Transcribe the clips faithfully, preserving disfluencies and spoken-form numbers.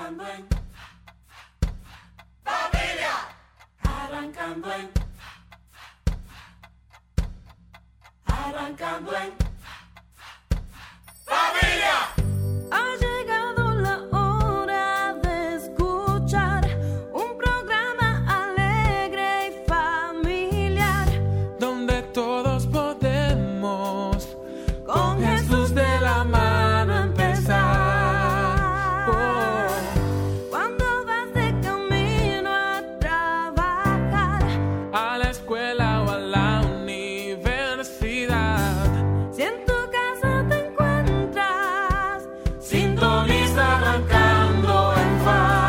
Arrancando en familia. Arrancando en Arrancando en familia. Ha llegado la hora de escuchar un programa alegre y familiar, donde todos podemos con Jesús de la mano empezar. Oh. Cuando vas de camino a trabajar, A la escuela o a la universidad, si en tu casa te encuentras, sintoniza Arrancando en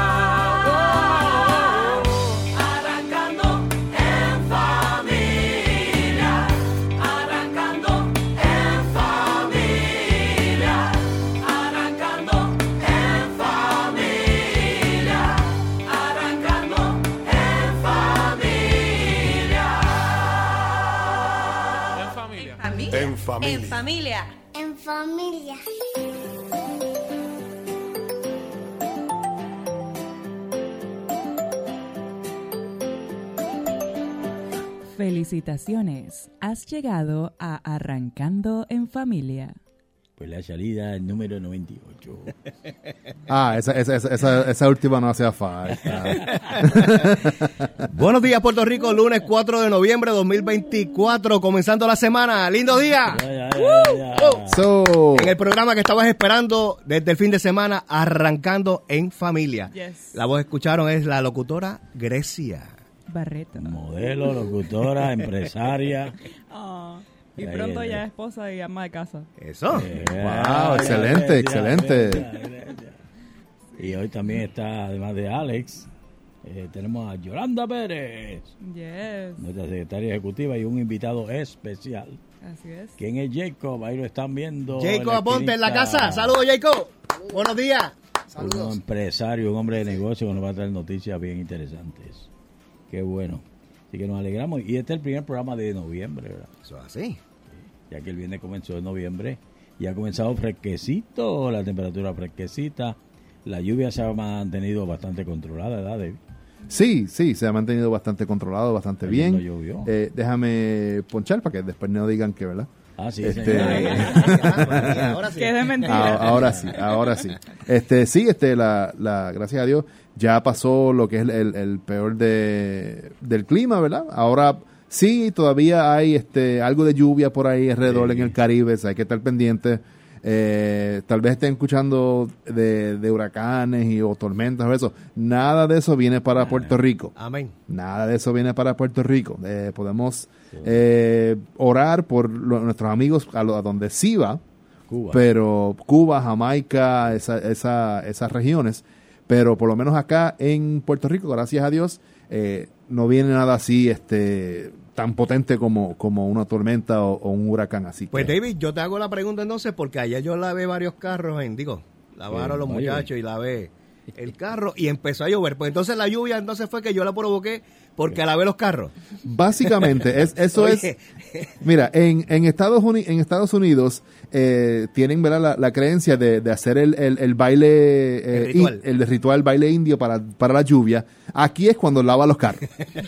familia. Arrancando en familia. Arrancando en familia. Arrancando en familia. Arrancando en familia. En familia. ¿Familia? En familia. En familia. En familia. Felicitaciones, has llegado a Arrancando en Familia. Pues la salida número noventa y ocho. Ah, esa, esa, esa, esa, esa última no hacía falta. Buenos días, Puerto Rico, lunes cuatro de noviembre de dos mil veinticuatro, comenzando la semana. ¡Lindo día! Ya, ya, ya, ya. So, En el programa que estabas esperando desde el fin de semana, Arrancando en Familia. Yes. La voz que escucharon es la locutora Grecia. Barreto. Modelo, locutora, empresaria. Ah, y Ahí pronto está. ya esposa y ama de casa. Eso. Wow, excelente, excelente. Y hoy también está, además de Alex, eh, tenemos a Yolanda Pérez, Yes, nuestra secretaria ejecutiva, y un invitado especial. así es. ¿Quién es Jacob? Ahí lo están viendo. Jacob el Aponte en la estilista. casa. Saludos, Jacob. Buenos días. Un empresario, un hombre de negocio que nos va a traer noticias bien interesantes. Qué bueno. Así que nos alegramos. Y este es el primer programa de noviembre, ¿verdad? Eso es así. Ya que el viernes comenzó en noviembre y ha comenzado fresquecito, la temperatura fresquecita. La lluvia se ha mantenido bastante controlada, ¿verdad, David? sí, sí, se ha mantenido bastante controlado, bastante Ayer bien. no llovió. Eh, déjame ponchar para que después no digan que, ¿verdad? Ah, sí, Este- señor. Ahora sí. Que es de mentira. Ah, ahora sí, ahora sí. Este, sí, este, la, la, gracias a Dios, ya pasó lo que es el, el, el peor de, del clima, ¿verdad? Ahora sí, todavía hay este, algo de lluvia por ahí alrededor Sí. en el Caribe, o sea, hay que estar pendiente. Eh, tal vez estén escuchando de, de huracanes y o tormentas o eso. Nada de eso viene para Puerto Rico. Amén. Nada de eso viene para Puerto Rico. Eh, podemos eh, orar por lo- nuestros amigos a, lo- a donde sí va, Cuba. pero Cuba, Jamaica, esa, esa, esas regiones, pero por lo menos acá en Puerto Rico, gracias a Dios, eh, no viene nada así este tan potente como, como una tormenta o, o un huracán así. Pues que- David, yo te hago la pregunta entonces, porque ayer yo lavé varios carros en, digo, lavaron los Oye. muchachos y lavé el carro y empezó a llover. Pues entonces la lluvia entonces fue que yo la provoqué porque lavé los carros. Básicamente, es, eso Oye. es... Mira, en, en, Estados, Uni- en Estados Unidos eh, tienen, ¿verdad?, la, la creencia de, de hacer el, el, el baile... eh, El ritual. in- el ritual baile indio para, para la lluvia. Aquí es cuando lava los carros.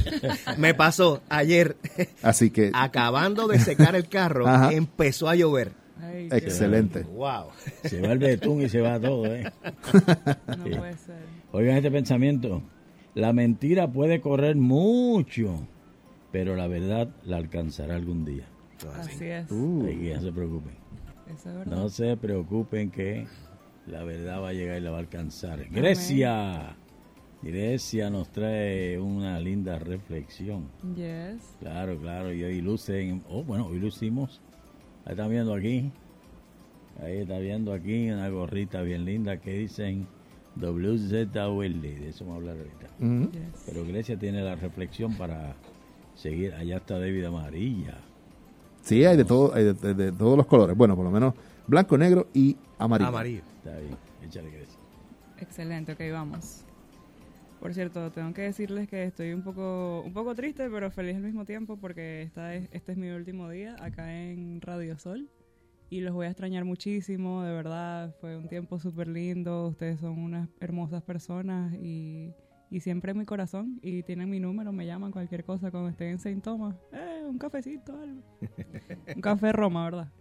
Me pasó ayer, Así que, acabando de secar el carro, Ajá. empezó a llover. Ay, qué- excelente. Wow. Se va el betún y se va todo, ¿eh? no puede ser. Oigan este pensamiento. La mentira puede correr mucho, pero la verdad la alcanzará algún día. Así es. Uh, Así que no se preocupen. Eso es verdad. No se preocupen que la verdad va a llegar y la va a alcanzar. Grecia. Grecia nos trae una linda reflexión. Yes. Claro, claro. Y hoy lucen. Oh, bueno, hoy lucimos. Ahí están viendo aquí. Ahí está viendo aquí una gorrita bien linda que dicen W Z O L. De eso vamos a hablar ahorita. ujú. Yes. Pero Grecia tiene la reflexión para seguir. Allá está David Amarilla. Sí, hay de, todo, hay de, de- de todos los colores. Bueno, por lo menos blanco, negro y amarillo. Amarillo. Está bien. Échale, Grecia. Excelente, ok, vamos. Por cierto, tengo que decirles que estoy un poco un poco triste, pero feliz al mismo tiempo porque esta es, este es mi último día acá en Radio Sol. y los voy a extrañar muchísimo, de verdad. Fue un tiempo súper lindo. Ustedes son unas hermosas personas y, y siempre en mi corazón. Y tienen mi número, me llaman cualquier cosa cuando estén en Saint Thomas. Eh, un cafecito, algo. Un café Roma, ¿verdad?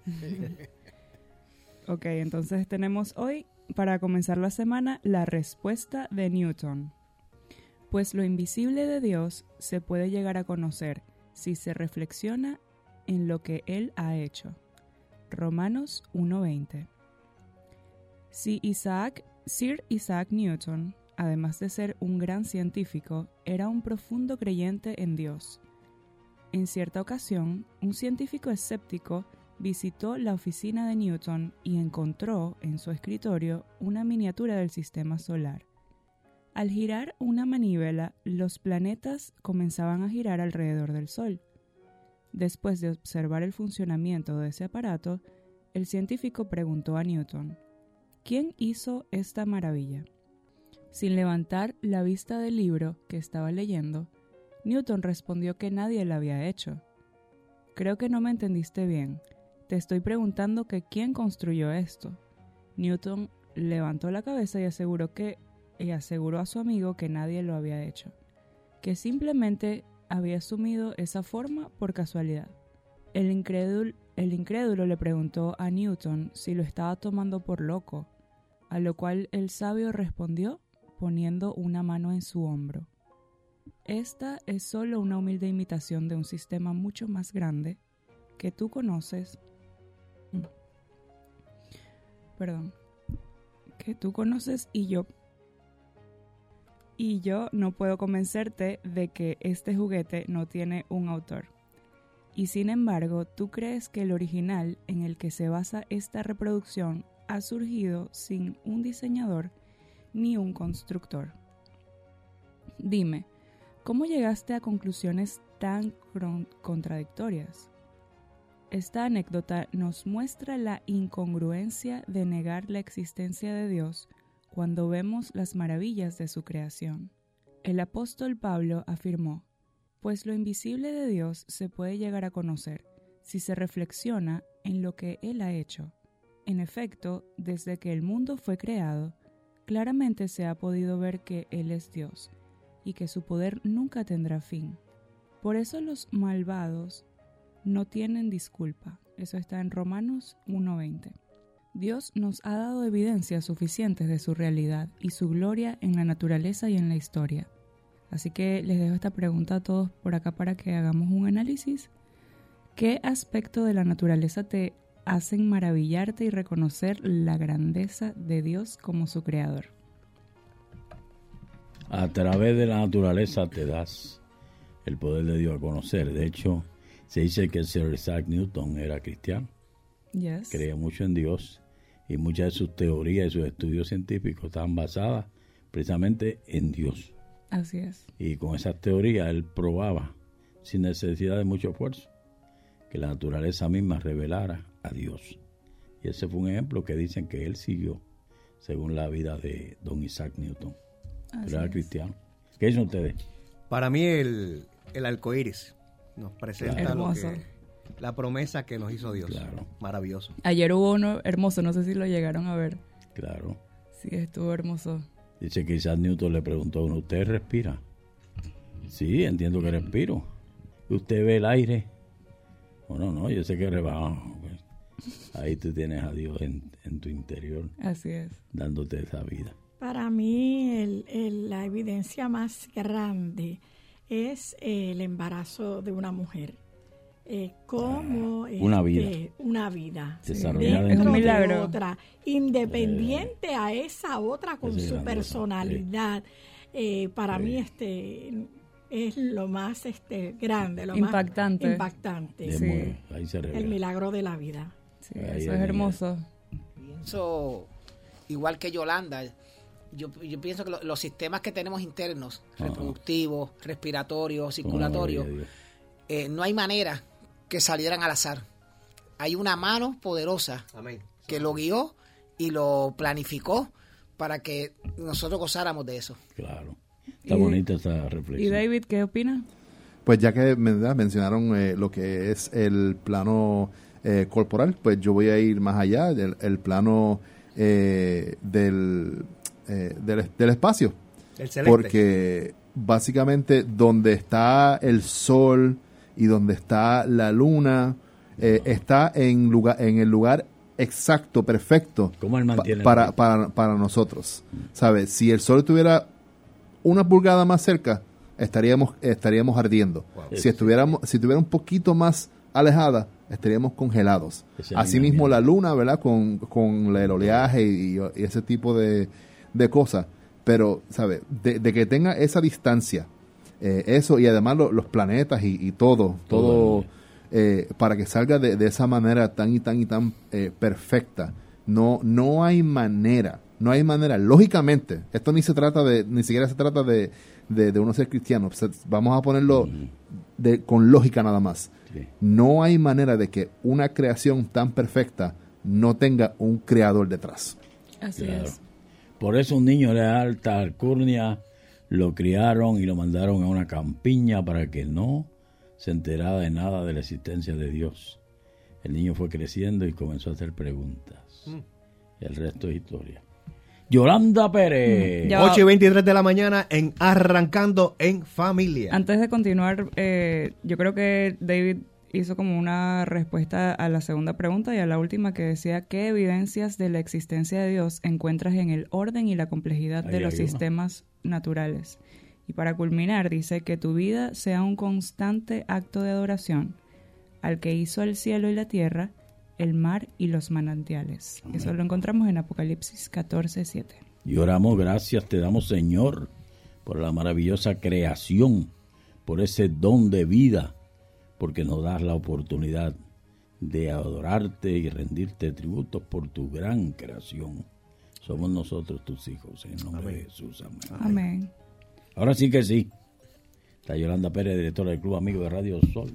Ok, entonces tenemos hoy, para comenzar la semana, la respuesta de Newton. Pues lo invisible de Dios se puede llegar a conocer si se reflexiona en lo que Él ha hecho. Romanos uno veinte. Si Isaac, Sir Isaac Newton, además de ser un gran científico, era un profundo creyente en Dios. En cierta ocasión, un científico escéptico visitó la oficina de Newton y encontró en su escritorio una miniatura del sistema solar. Al girar una manivela, los planetas comenzaban a girar alrededor del Sol. Después de observar el funcionamiento de ese aparato, el científico preguntó a Newton, ¿quién hizo esta maravilla? Sin levantar la vista del libro que estaba leyendo, Newton respondió que nadie la había hecho. Creo que no me entendiste bien. Te estoy preguntando que quién construyó esto. Newton levantó la cabeza y aseguró que y aseguró a su amigo que nadie lo había hecho, que simplemente había asumido esa forma por casualidad. El incrédulo, el incrédulo le preguntó a Newton si lo estaba tomando por loco, a lo cual el sabio respondió poniendo una mano en su hombro. Esta es solo una humilde imitación de un sistema mucho más grande que tú conoces. Perdón. Que tú conoces y yo y yo no puedo convencerte de que este juguete no tiene un autor. Y sin embargo, tú crees que el original en el que se basa esta reproducción ha surgido sin un diseñador ni un constructor. Dime, ¿cómo llegaste a conclusiones tan contradictorias? Esta anécdota nos muestra la incongruencia de negar la existencia de Dios cuando vemos las maravillas de su creación. El apóstol Pablo afirmó, pues lo invisible de Dios se puede llegar a conocer si se reflexiona en lo que Él ha hecho. En efecto, desde que el mundo fue creado, claramente se ha podido ver que Él es Dios y que su poder nunca tendrá fin. Por eso los malvados no tienen disculpa. Eso está en Romanos uno veinte. Dios nos ha dado evidencias suficientes de su realidad y su gloria en la naturaleza y en la historia. Así que les dejo esta pregunta a todos por acá para que hagamos un análisis. ¿Qué aspecto de la naturaleza te hacen maravillarte y reconocer la grandeza de Dios como su creador? A través de la naturaleza te das el poder de Dios a conocer. De hecho, se dice que Sir Isaac Newton era cristiano. Yes. Creía mucho en Dios y muchas de sus teorías y sus estudios científicos estaban basadas precisamente en Dios. Así es. Y con esas teorías él probaba, sin necesidad de mucho esfuerzo, que la naturaleza misma revelara a Dios. Y ese fue un ejemplo que dicen que él siguió según la vida de don Isaac Newton. Así Pero era es. cristiano. ¿Qué dicen ustedes? Para mí el, el arco iris nos presenta Claro. lo Hermoso. que, la promesa que nos hizo Dios. Claro. Maravilloso. Ayer hubo uno hermoso, no sé si lo llegaron a ver. Claro. Sí, estuvo hermoso. Dice que Isaac Newton le preguntó a uno, ¿usted respira? Sí, entiendo que respiro. ¿Usted ve el aire? Bueno, no, yo sé que rebaja. Ahí tú tienes a Dios en, en tu interior, Así es. dándote esa vida. Para mí el- el- la evidencia más grande es el embarazo de una mujer. Eh, cómo una este, vida. una vida Desarrollada Es dentro un de milagro. otra, independiente a esa otra con Esa es su grandiosa, personalidad. Eh, para Sí. mí este es lo más este grande, lo Impactante. más impactante, Es Sí. muy- ahí se el revela. milagro de la vida. Sí, Ahí eso es es ella. hermoso. Pienso, igual que Yolanda, yo, yo pienso que lo- los sistemas que tenemos internos, Ajá. reproductivos, respiratorios, Como la circulatorios, gloria de Dios. eh, no hay manera que salieran al azar. Hay una mano poderosa Amén. que lo guió y lo planificó para que nosotros gozáramos de eso. Claro. Está Y- bonita esa ¿Y reflexión. David qué opina? Pues ya que ¿verdad? mencionaron eh, lo que es el plano eh, corporal, pues yo voy a ir más allá del el plano eh, del, eh, del, del espacio. El celeste. Porque básicamente donde está el sol y donde está la luna, eh, está en, lugar, en el lugar exacto, perfecto ¿Cómo él mantiene pa- para, el- para, para nosotros. ¿Sabes? Si el sol estuviera una pulgada más cerca, estaríamos estaríamos ardiendo. Wow. Si estuviéramos si estuviera un poquito más alejada, estaríamos congelados. Ese Asimismo alineamiento. la luna, ¿verdad? Con, con el oleaje y, y ese tipo de, de cosas. Pero, ¿sabes? De, de que tenga esa distancia, eh, eso y además lo- los planetas y, y todo, todo, Todo. eh, para que salga de, de esa manera tan y tan y tan eh, perfecta. No, no hay manera, no hay manera. Lógicamente, esto ni se trata de, ni siquiera se trata de, de, de uno ser cristiano. O sea, vamos a ponerlo de, con lógica nada más. Sí. No hay manera de que una creación tan perfecta no tenga un creador detrás. Así Claro. es. Por eso un niño de alta alcurnia lo criaron y lo mandaron a una campiña para que no se enterara de nada de la existencia de Dios. El niño fue creciendo y comenzó a hacer preguntas. El resto es historia. Yolanda Pérez. Ya. ocho y veintitrés de la mañana en Arrancando en Familia. Antes de continuar, eh, yo creo que David hizo como una respuesta a la segunda pregunta y a la última que decía ¿qué evidencias de la existencia de Dios encuentras en el orden y la complejidad Ahí de los hay uno. sistemas naturales? Y para culminar dice que tu vida sea un constante acto de adoración al que hizo el cielo y la tierra, el mar y los manantiales. Eso lo encontramos en Apocalipsis catorce siete. Y oramos, gracias te damos, Señor, por la maravillosa creación, por ese don de vida, porque nos das la oportunidad de adorarte y rendirte tributos por tu gran creación. Somos nosotros tus hijos, en el nombre de Jesús. Amén. Amén. Ahora sí que sí. Está Yolanda Pérez, directora del Club Amigo de Radio Sol.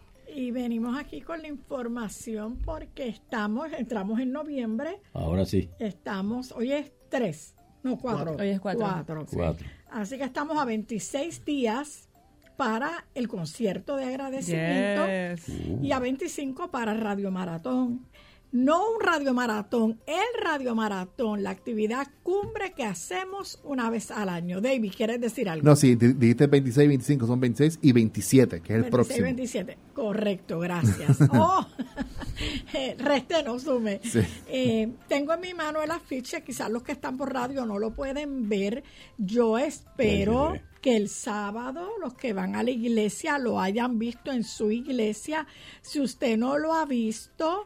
Y venimos aquí con la información porque estamos, entramos en noviembre, Ahora sí. estamos, hoy es tres, no cuatro. Hoy es cuatro. Cuatro. Cuatro. Así que estamos a veintiséis días para el concierto de agradecimiento Yes. y a veinticinco para Radio Maratón. No un Radio Maratón, el Radio Maratón, la actividad cumbre que hacemos una vez al año. David, ¿quieres decir algo? No, sí, di- dijiste veintiséis, veinticinco, son veintiséis y veintisiete, que es el veintiséis, próximo. veintisiete. Correcto, gracias. Oh, eh, reste no sume. Sí. Eh, tengo en mi mano el afiche, quizás los que están por radio no lo pueden ver. Yo espero Sí, sí, sí. que el sábado los que van a la iglesia lo hayan visto en su iglesia. Si usted no lo ha visto,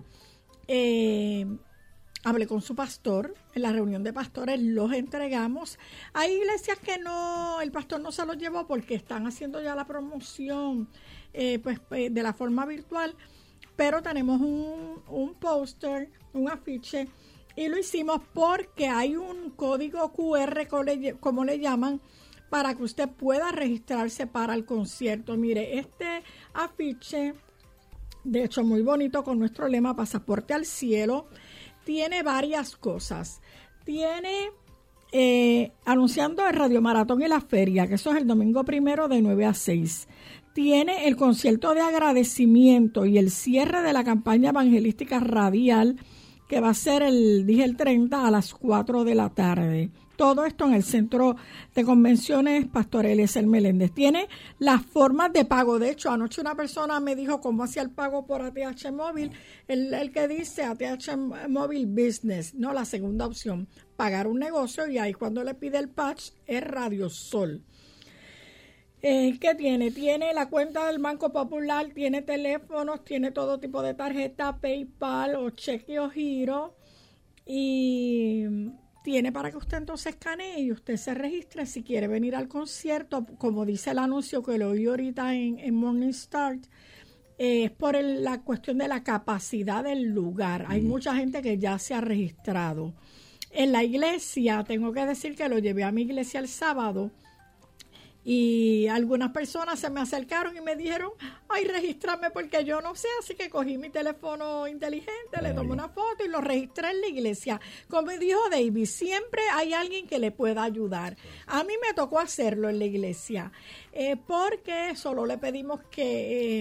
eh, hable con su pastor. En la reunión de pastores los entregamos. Hay iglesias que no, el pastor no se los llevó porque están haciendo ya la promoción eh, pues eh, de la forma virtual, pero tenemos un, un póster, un afiche, y lo hicimos porque hay un código Q R, como le, como le llaman, para que usted pueda registrarse para el concierto. Mire, este afiche, de hecho muy bonito, con nuestro lema Pasaporte al Cielo, tiene varias cosas. Tiene eh, anunciando el Radio Maratón y la feria, que eso es el domingo primero de nueve a seis. Tiene el concierto de agradecimiento y el cierre de la campaña evangelística radial, que va a ser el, dije el treinta a las cuatro de la tarde. Todo esto en el Centro de Convenciones Pastor Eliezer Meléndez. Tiene las formas de pago. De hecho, anoche una persona me dijo cómo hacía el pago por A T H Móvil. El, el que dice A T H Móvil Business, no la segunda opción. Pagar un negocio y ahí cuando le pide el patch es Radio Sol. Eh, ¿Qué tiene? Tiene la cuenta del Banco Popular, tiene teléfonos, tiene todo tipo de tarjeta, PayPal o cheque o giro. Y tiene para que usted entonces escanee y usted se registre si quiere venir al concierto, como dice el anuncio que lo oí ahorita en, en Morning Start, eh, es por el- la cuestión de la capacidad del lugar. Hay mucha gente que ya se ha registrado. En la iglesia, tengo que decir que lo llevé a mi iglesia el sábado, y algunas personas se me acercaron y me dijeron, ay, regístrame porque yo no sé, así que cogí mi teléfono inteligente, le tomé una foto y lo registré en la iglesia. Como dijo David, siempre hay alguien que le pueda ayudar. A mí me tocó hacerlo en la iglesia, eh, porque solo le pedimos que eh,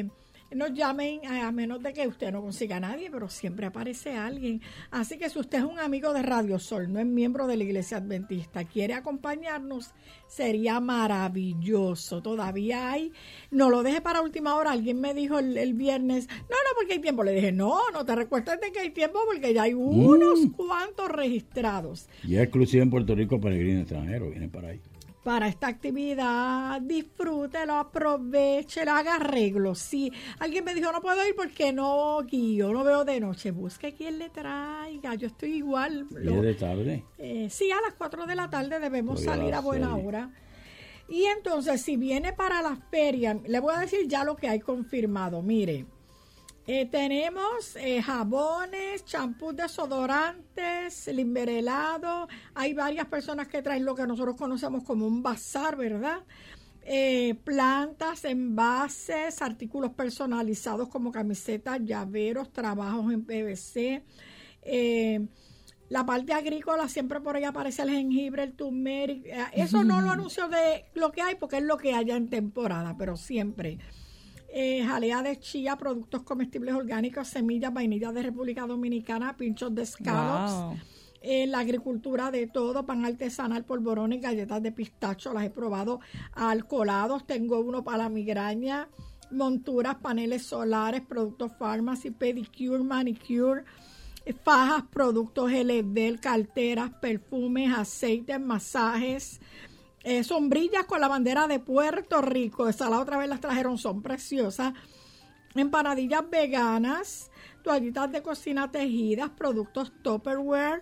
nos llamen, a menos de que usted no consiga a nadie, pero siempre aparece alguien. Así que si usted es un amigo de Radio Sol, no es miembro de la Iglesia Adventista, quiere acompañarnos, sería maravilloso. Todavía hay, no lo deje para última hora. Alguien me dijo el, el viernes, no, no, porque hay tiempo. Le dije, no, no te recuerdes de que hay tiempo porque ya hay unos Mm. cuantos registrados Y es exclusiva en Puerto Rico, peregrino extranjero, viene para ahí. para esta actividad. Disfrútelo, aprovechelo, haga arreglos. Si alguien me dijo no puedo ir porque no guío, no veo de noche, busque quien le traiga. Yo estoy igual. Y Lo- es de tarde. eh, sí, a las cuatro de la tarde debemos Voy a salir a las buena seis. hora. Y entonces, si viene para la feria, le voy a decir ya lo que hay confirmado. Mire, eh, tenemos eh, jabones, champús, desodorantes, limberelado. Hay varias personas que traen lo que nosotros conocemos como un bazar, ¿verdad? Eh, plantas, envases, artículos personalizados como camisetas, llaveros, trabajos en P V C. Eh, la parte agrícola, siempre por ahí aparece el jengibre, el turmeric. Eh, Eso no lo anuncio de lo que hay porque es lo que haya en temporada, pero siempre. Eh, jalea de chía, productos comestibles orgánicos, semillas, vainillas de República Dominicana, pinchos de scallops. Wow. Eh, la agricultura de todo, pan artesanal, polvorones, galletas de pistacho, las he probado alcoholados, tengo uno para la migraña, monturas, paneles solares, productos pharmacy, pedicure, manicure, eh, fajas, productos L E D, carteras, perfumes, aceites, masajes, eh, sombrillas con la bandera de Puerto Rico, esa la otra vez las trajeron, son preciosas, empanadillas veganas, toallitas de cocina tejidas, productos Tupperware,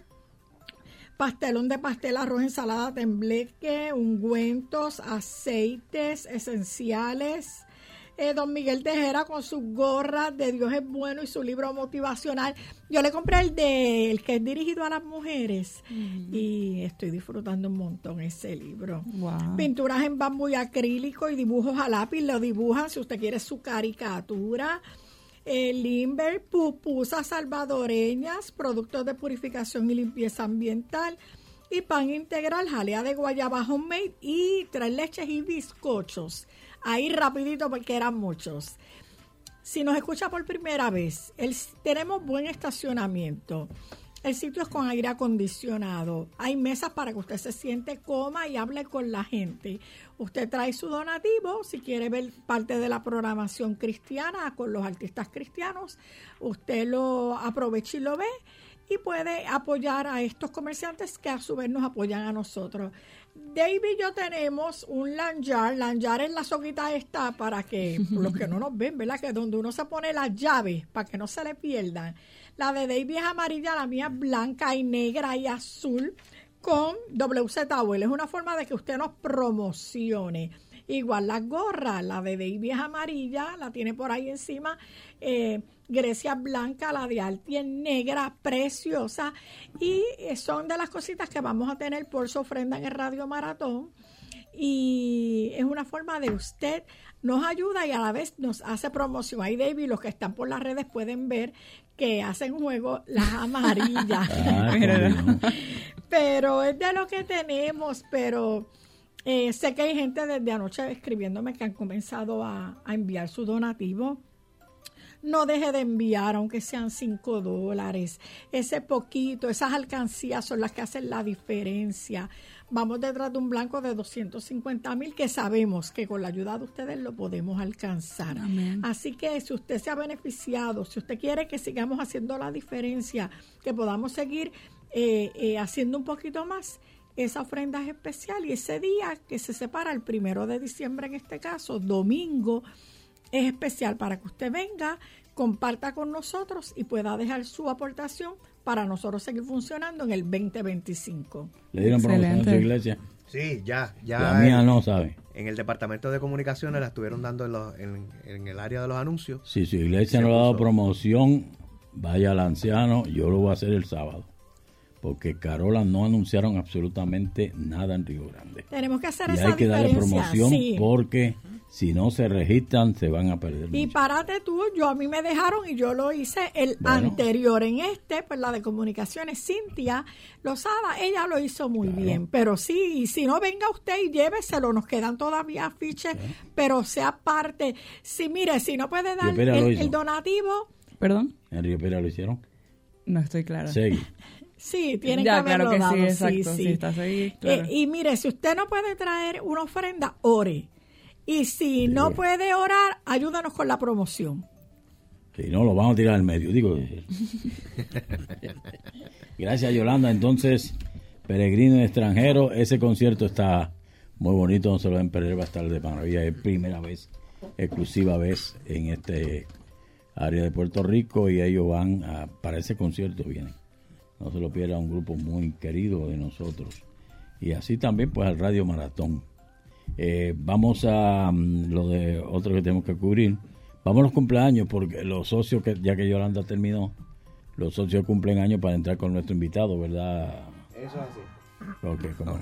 pastelón de pastel, arroz, ensalada, tembleque, ungüentos, aceites esenciales. Eh, don Miguel Tejera con sus gorras de Dios es bueno y su libro motivacional. Yo le compré el de el que es dirigido a las mujeres y estoy disfrutando un montón ese libro. Wow. Pinturas en bambú y acrílico y dibujos a lápiz, lo dibujan si usted quiere su caricatura. Eh, limber, pupusas salvadoreñas, productos de purificación y limpieza ambiental y pan integral, jalea de guayaba homemade y tres leches y bizcochos. Ahí rapidito porque eran muchos. Si nos escucha por primera vez, el, tenemos buen estacionamiento. El sitio es con aire acondicionado. Hay mesas para que usted se siente, coma y hable con la gente. Usted trae su donativo si quiere ver parte de la programación cristiana con los artistas cristianos. Usted lo aprovecha y lo ve y puede apoyar a estos comerciantes que a su vez nos apoyan a nosotros. David y yo tenemos un lanyard. Lanyard es la soguita esta para que, los que no nos ven, ¿verdad? Que donde uno se pone las llaves para que no se le pierdan. La de David es amarilla, la mía es blanca y negra y azul con W Z O L. Es una forma de que usted nos promocione. Igual las gorras, la de David es amarilla, la tiene por ahí encima. Eh, Grecia es blanca, la de Alti es negra, preciosa. Y eh, son de las cositas que vamos a tener por su ofrenda en el Radio Maratón. Y es una forma de usted nos ayuda y a la vez nos hace promoción. Ahí, David, los que están por las redes pueden ver que hacen juego las amarillas. Ah, Pero- cómo no. Pero es de lo que tenemos, pero eh, sé que hay gente desde anoche escribiéndome que han comenzado a, a enviar su donativo. No deje de enviar, aunque sean cinco dólares. Ese poquito, esas alcancías son las que hacen la diferencia. Vamos detrás de un blanco de doscientos cincuenta mil que sabemos que con la ayuda de ustedes lo podemos alcanzar. Amén. Así que si usted se ha beneficiado, si usted quiere que sigamos haciendo la diferencia, que podamos seguir eh, eh, haciendo un poquito más, esa ofrenda es especial y ese día que se separa el primero de diciembre en este caso, domingo, es especial para que usted venga, comparta con nosotros y pueda dejar su aportación para nosotros seguir funcionando en el veinte veinticinco. Le dieron promoción a su Excelente. iglesia. Sí, ya, ya. La mía en, no sabe. en el departamento de comunicaciones la estuvieron dando en, los- en, en el área de los anuncios. Si su iglesia Se no le ha dado puso- promoción, vaya al anciano, yo lo voy a hacer el sábado. porque Carola no anunciaron absolutamente nada en Río Grande. Tenemos que hacer Y esa hay que darle diferencia, promoción sí. porque si no se registran se van a perder Y mucho. párate tú, yo a mí me dejaron y yo lo hice el Bueno. anterior. En este, pues la de comunicaciones, Cintia Lozada, ella lo hizo muy Claro. bien. Pero sí, si no, venga usted y lléveselo, nos quedan todavía afiches, pero sea parte. Si mire, si no puede dar Pérez lo el, hizo. el donativo, ¿Perdón? ¿En Río Pérez lo hicieron? No estoy clara. Segui. sí, tienen Ya, que haberlo claro que dado. sí, exacto, sí, sí, sí. está ahí, claro. Eh, y mire, si usted no puede traer una ofrenda, ore. Y si no ore. puede orar, ayúdanos con la promoción. Si no, lo vamos a tirar al medio. Digo, gracias, Yolanda. Entonces, Peregrino extranjero, ese concierto está muy bonito, no se lo deben perder, va a estar de maravilla. Es primera vez, exclusiva vez en este área de Puerto Rico y ellos van a, para ese concierto vienen. No se lo pierda, un grupo muy querido de nosotros. Y así también, pues, al Radio Maratón. Eh, vamos a um, lo de otro que tenemos que cubrir. Vamos a los cumpleaños, porque los socios, que ya que Yolanda terminó, los socios cumplen años para entrar con nuestro invitado, ¿verdad? Eso es así. Ok, cómo no.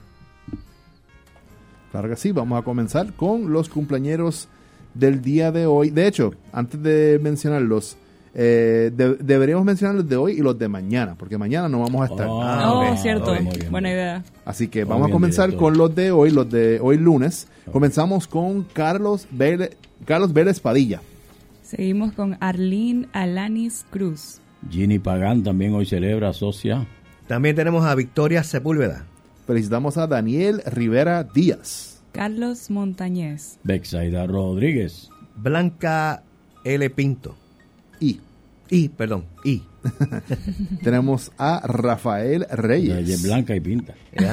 Claro que sí, vamos a comenzar con los cumpleañeros del día de hoy. De hecho, antes de mencionarlos, eh, de- deberíamos mencionar los de hoy y los de mañana, porque mañana no vamos a estar. Oh, Ah, oh, ok, cierto. ok. Muy bien, Buena muy bien. idea. Así que Muy vamos a bien, comenzar director. con los de hoy, los de hoy lunes. Comenzamos con Carlos Vélez, Carlos Vélez Padilla. Seguimos con Arlene Alanis Cruz. Ginny Pagán también hoy celebra, socia. También tenemos a Victoria Sepúlveda. Felicitamos a Daniel Rivera Díaz. Carlos Montañez. Bexaida Rodríguez. Blanca L. Pinto. Y Y, perdón, y. tenemos a Rafael Ella es Reyes. blanca y pinta.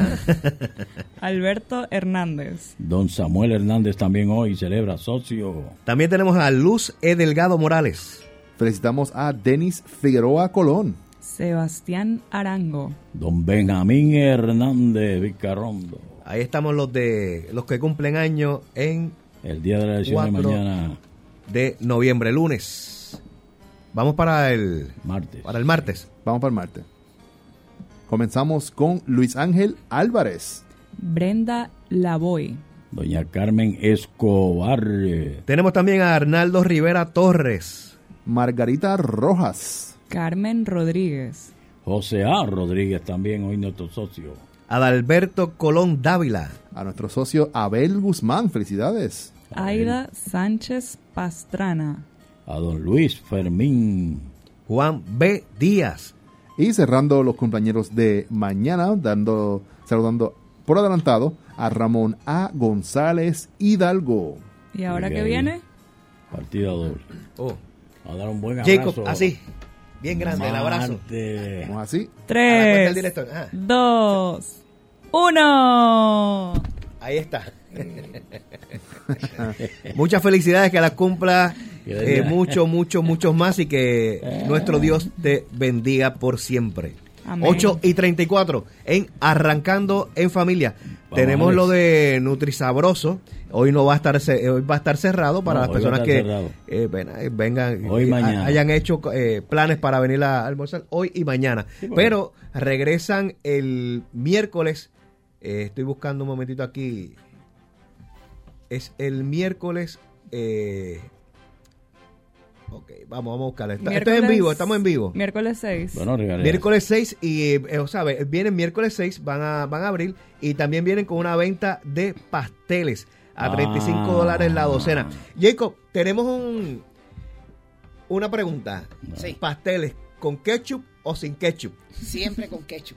Alberto Hernández. Don Samuel Hernández también hoy celebra, socio. También tenemos a Luz E. Delgado Morales. Felicitamos a Denis Figueroa Colón. Sebastián Arango. Don Benjamín Hernández Vicarrondo. Ahí estamos los de los que cumplen años en El día de la elección de Cuatro. mañana, de noviembre, lunes. Vamos para el martes. para el martes. Vamos para el martes. Comenzamos con Luis Ángel Álvarez. Brenda Lavoy. Doña Carmen Escobar. Tenemos también a Arnaldo Rivera Torres. Margarita Rojas. Carmen Rodríguez. José A. Rodríguez también hoy nuestro socio. Adalberto Colón Dávila. A nuestro socio Abel Guzmán. Felicidades. Aida Sánchez Pastrana. A don Luis Fermín. Juan B. Díaz. Y cerrando los compañeros de mañana, dando, saludando por adelantado a Ramón A. González Hidalgo. ¿Y ahora Oiga qué ahí. viene? Partida doble. Oh. A dar un buen abrazo. Jacob, así. Bien grande el abrazo. Martes. Vamos así. A la cuenta del Tres, director. Ah, dos, uno. ahí está. Muchas felicidades, que las cumpla eh, mucho, mucho, muchos más y que nuestro Dios te bendiga por siempre. Amén. ocho y treinta y cuatro en Arrancando en Familia. Vamos, Tenemos Alex. lo de Nutrisabroso. Hoy no va a estar ce- hoy va a estar cerrado para No, las hoy va a personas estar que cerrado. eh, ven- eh, vengan Hoy y eh, mañana. ha- hayan hecho eh, planes para venir a almorzar hoy y mañana. Sí, porque- Pero regresan el miércoles. Eh, estoy buscando un momentito aquí. Es el miércoles. Eh, ok, vamos, vamos a buscarlo. Está- Esto es en Miércoles- vivo, estamos en vivo. Miércoles seis. Bueno, regalé. Miércoles seis y, eh, o sea, ve- vienen miércoles seis, van a, van a abrir y también vienen con una venta de pasteles a treinta y cinco Ah. dólares la docena. Jacob, tenemos un una pregunta. Sí. ¿Pasteles con ketchup o sin ketchup? Siempre con ketchup.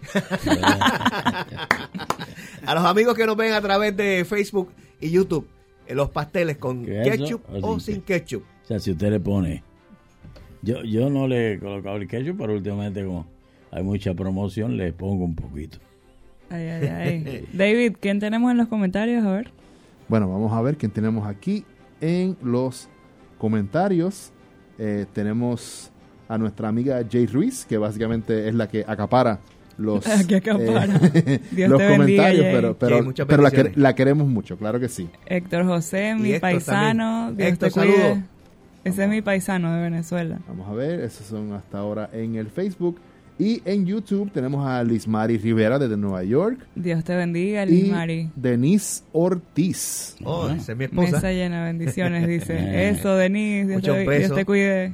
A los amigos que nos ven a través de Facebook y YouTube, eh, los pasteles con ¿Qué es eso? ketchup O o sin sin ketchup. O sea, si usted le pone... Yo, yo no le he colocado el ketchup, pero últimamente como hay mucha promoción, le pongo un poquito. Ay, ay, ay. David, ¿quién tenemos en los comentarios? A ver. Bueno, vamos a ver quién tenemos aquí en los comentarios. Eh, tenemos a nuestra amiga Jay Ruiz, que básicamente es la que acapara los, La que acapara. eh, Dios los te bendiga, comentarios, Jay. pero, pero, Jay, muchas pero la, que- bendiciones. la queremos mucho, claro que sí. Héctor José, Y mi Héctor paisano. también. Dios Héctor, te cuide. saludos. Ese es mi paisano de Venezuela. Vamos a ver, esos son hasta ahora en el Facebook. Y en YouTube tenemos a Lismari Rivera desde Nueva York. Dios te bendiga, Y Liz Mari. Denise Ortiz. Oh, esa es mi esposa. Mesa llena, bendiciones, dice. Eso, Denise, Dios Muchos te, besos. Dios te cuide.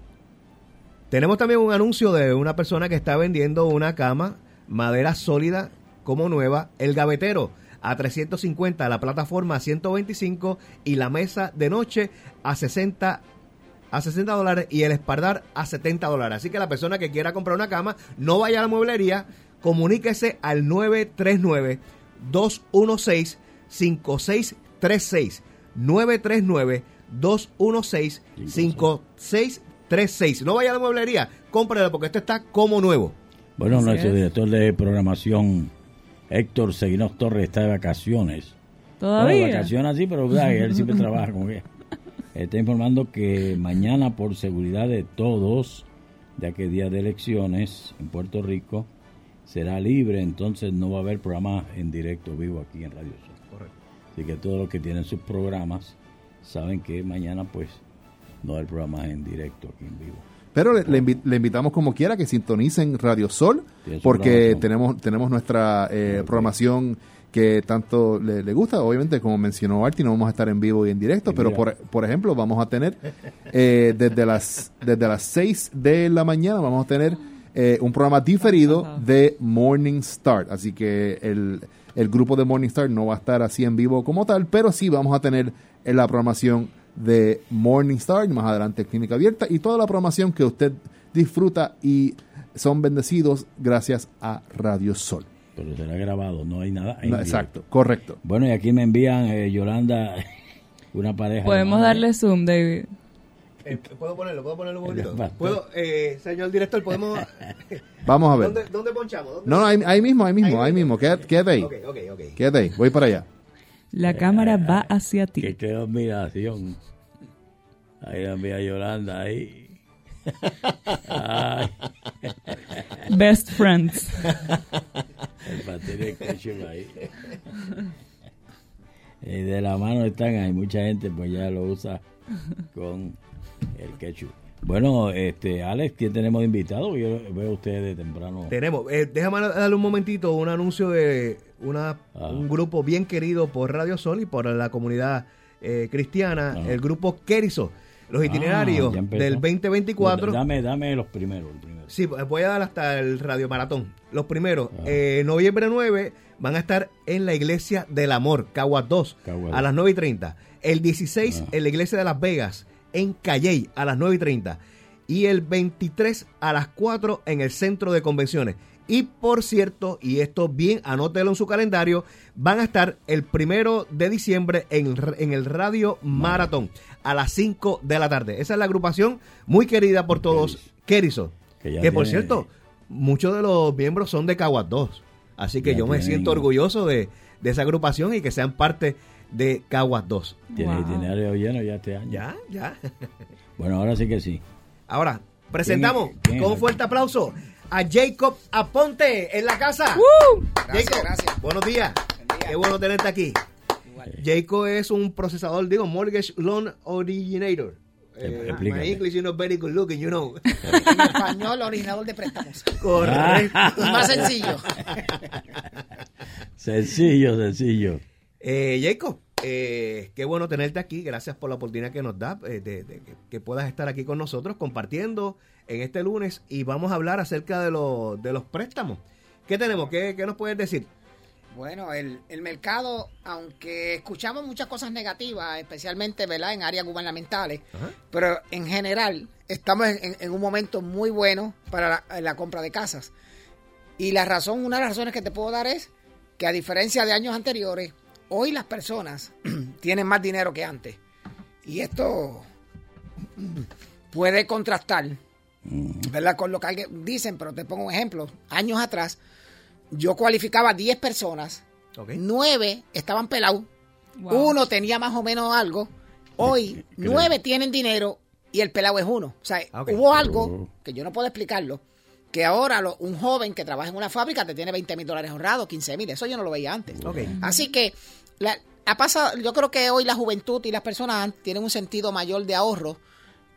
Tenemos también un anuncio de una persona que está vendiendo una cama, madera sólida como nueva, el gavetero a trescientos cincuenta, la plataforma a ciento veinticinco y la mesa de noche a sesenta a sesenta dólares y el espaldar a setenta dólares. Así que la persona que quiera comprar una cama, no vaya a la mueblería, comuníquese al nueve tres nueve, dos uno seis, cinco seis tres seis. nueve tres nueve, dos uno seis, cinco seis tres seis. No vaya a la mueblería, cómprelo porque esto está como nuevo. Bueno, Así nuestro es. director de programación, Héctor Seguinos Torres, está de vacaciones. Todavía. Bueno, vacaciones así, pero ¿verdad? Él siempre trabaja con que está informando que mañana, por seguridad de todos, ya que es día de elecciones en Puerto Rico, será libre, entonces no va a haber programa en directo vivo aquí en Radio Sol. Correcto. Así que todos los que tienen sus programas saben que mañana pues no hay programas en directo aquí en vivo. Pero le, le invi- le invitamos como quiera que sintonicen Radio Sol, Tiene su porque programación. tenemos tenemos nuestra eh, Ok. programación que tanto le, le gusta. Obviamente, como mencionó Arti, no vamos a estar en vivo y en directo, Y pero mira. por, por ejemplo, vamos a tener eh, desde las desde las seis de la mañana vamos a tener eh, un programa diferido Ajá. de Morning Start. Así que el, el grupo de Morning Start no va a estar así en vivo como tal, pero sí vamos a tener en la programación de Morning Star, más adelante Clínica Abierta y toda la programación que usted disfruta y son bendecidos gracias a Radio Sol. Pero será grabado, no hay nada en No, directo. exacto, correcto. Bueno, y aquí me envían, eh, Yolanda, una pareja. Podemos de- darle zoom, David. Eh, ¿Puedo ponerlo? ¿Puedo ponerlo un poquito? Pastor. ¿Puedo, eh, señor director, podemos... Vamos a ver. ¿Dónde, ¿Dónde ponchamos? ¿Dónde- No, no, ahí, ahí mismo, ahí mismo, ahí mismo. Quédate, quédate ahí. Ok, ok, ok. Quédate ahí. Voy para allá. La cámara va hacia Que ti. qué admiración. Ahí la envía Yolanda ahí. Ay, Best friends. el pastel de ketchup ahí. Y de la mano están, hay mucha gente pues ya lo usa con el ketchup. Bueno, este, Alex, ¿quién tenemos de invitado? Yo veo a ustedes de temprano. Tenemos, eh, déjame darle un momentito un anuncio de una, Ah. un grupo bien querido por Radio Sol y por la comunidad eh, cristiana, Ah. el grupo Keriso. Los itinerarios Ah, ya empezó. del veinte veinticuatro. Dame, dame los primeros. El primero. Sí, voy a dar hasta el Radio Maratón. Los primeros, Ah. eh, noviembre nueve, van a estar en la Iglesia del Amor, Caguas dos, Caguas a dos. las nueve y treinta. El dieciséis, Ah. en la Iglesia de Las Vegas, en Calley, a las nueve y treinta. Y el veintitrés a las cuatro en el Centro de Convenciones. Y por cierto, y esto bien, anótelo en su calendario, van a estar el primero de diciembre en, en el Radio Maratón a las cinco de la tarde. Esa es la agrupación muy querida por todos, Keriso. Que Que, ya por tiene- cierto, muchos de los miembros son de Caguas dos. Así que Ya yo me tienen- siento orgulloso de, de esa agrupación y que sean parte de Caguas dos. Tiene Wow. itinerario lleno ya este año. Ya, ya. Bueno, ahora sí que sí. Ahora, presentamos ¿Quién es? ¿Quién es? con un fuerte aplauso a Jacob Aponte en la casa. Gracias, Jacob, gracias. buenos días. Buen día. Qué bueno tenerte aquí. Igual. Jacob es un procesador, digo, mortgage loan originator. Eh, explícate. my English is not very good looking, you know. En español, originador de préstamos. Correcto. Y más sencillo. Sencillo, sencillo. Eh, Jacob, eh, qué bueno tenerte aquí. Gracias por la oportunidad que nos da eh, de, de que, que puedas estar aquí con nosotros compartiendo en este lunes y vamos a hablar acerca de, los de los préstamos. ¿Qué tenemos? ¿Qué, qué nos puedes decir? Bueno, el, el mercado, aunque escuchamos muchas cosas negativas, especialmente, ¿verdad?, en áreas gubernamentales, Ajá. pero en general estamos en, en un momento muy bueno para la, la compra de casas. Y la razón, una de las razones que te puedo dar es que, a diferencia de años anteriores, hoy las personas tienen más dinero que antes. Y esto puede contrastar, ¿verdad?, con lo que alguien dicen, pero te pongo un ejemplo. Años atrás, yo cualificaba diez personas, Ok. nueve estaban pelados, Wow. uno tenía más o menos algo. Hoy, Creo. nueve tienen dinero y el pelado es uno. O sea, Ok. hubo algo Oh. que yo no puedo explicarlo, que ahora lo- un joven que trabaja en una fábrica te tiene veinte mil dólares ahorrados, quince mil. Eso yo no lo veía antes. Ok. Así que la, ha pasado, yo creo que hoy la juventud y las personas han- tienen un sentido mayor de ahorro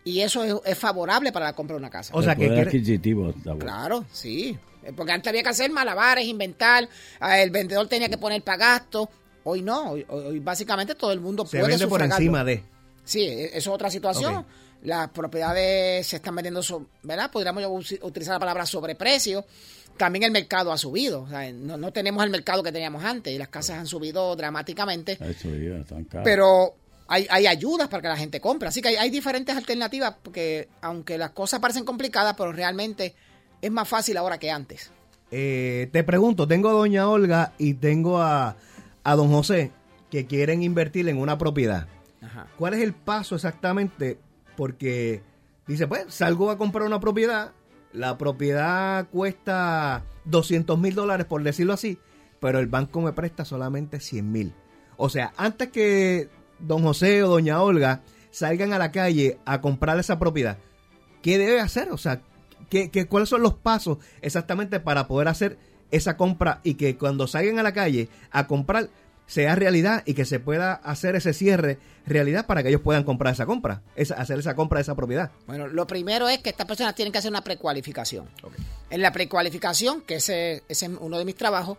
y eso es, es favorable para la compra de una casa. O sea, El que poder quiere- adquisitivo está bueno. Claro, sí. Porque antes había que hacer malabares, inventar, ah, el vendedor tenía que poner para gasto. Hoy no, hoy, hoy básicamente todo el mundo se puede vende por sufragarlo. encima de. Sí, e- eso es otra situación. Ok. Las propiedades se están vendiendo, so- ¿verdad? Podríamos us- utilizar la palabra sobreprecio. También el mercado ha subido. O sea, no, no tenemos el mercado que teníamos antes y las casas han subido dramáticamente. Eso ya, están caros. Pero hay, hay ayudas para que la gente compre. Así que hay, hay diferentes alternativas porque aunque las cosas parecen complicadas, pero realmente es más fácil ahora que antes. Eh, te pregunto, tengo a doña Olga y tengo a, a don José que quieren invertir en una propiedad. Ajá. ¿Cuál es el paso exactamente? Porque dice, pues, salgo a comprar una propiedad, la propiedad cuesta doscientos mil dólares, por decirlo así, pero el banco me presta solamente cien mil. O sea, antes que don José o doña Olga salgan a la calle a comprar esa propiedad, ¿qué debe hacer? O sea, ¿qué, qué, ¿cuáles son los pasos exactamente para poder hacer esa compra y que cuando salgan a la calle a comprar sea realidad y que se pueda hacer ese cierre realidad para que ellos puedan comprar esa compra, esa, hacer esa compra de esa propiedad? Bueno, lo primero es que estas personas tienen que hacer una precualificación. En la precualificación, que ese, ese es uno de mis trabajos,